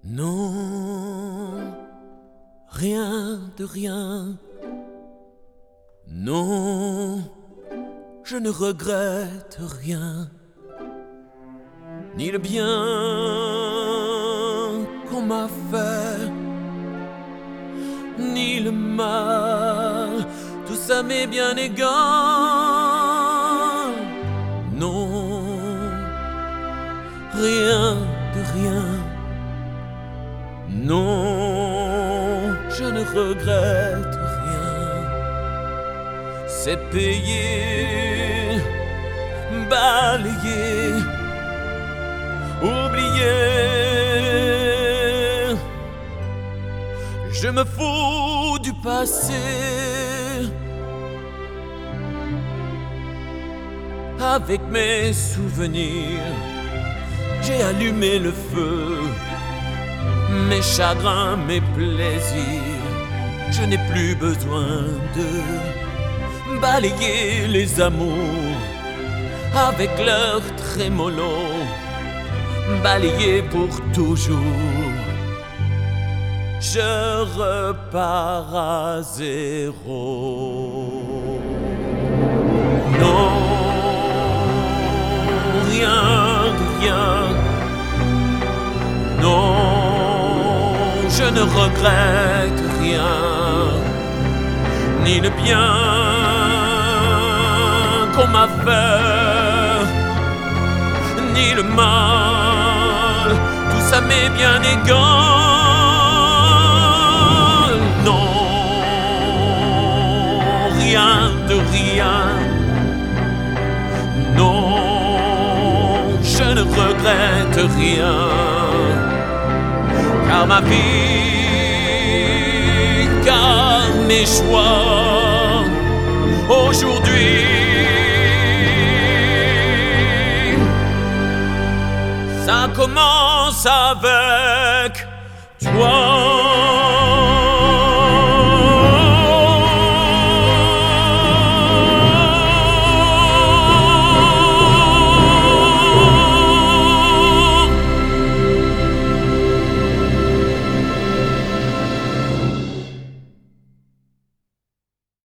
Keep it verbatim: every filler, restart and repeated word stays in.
Non, rien de rien. Non, je ne regrette rien, ni le bien qu'on m'a fait, ni le mal, tout ça m'est bien égal. Non, rien de rien. Non, je ne regrette rien. C'est payé, balayé, oublié. Je me fous du passé. Avec mes souvenirs, j'ai allumé le feu. Mes chagrins, mes plaisirs, je n'ai plus besoin de balayer les amours avec leur trémolo, balayer pour toujours. Je repars à zéro. Non, rien de rien. Non, je ne regrette rien, ni le bien qu'on m'a fait, ni le mal, tout ça m'est bien égal. Non, rien de rien. Non, je ne regrette rien. Car ma vie, car mes choix, aujourd'hui, ça commence avec toi.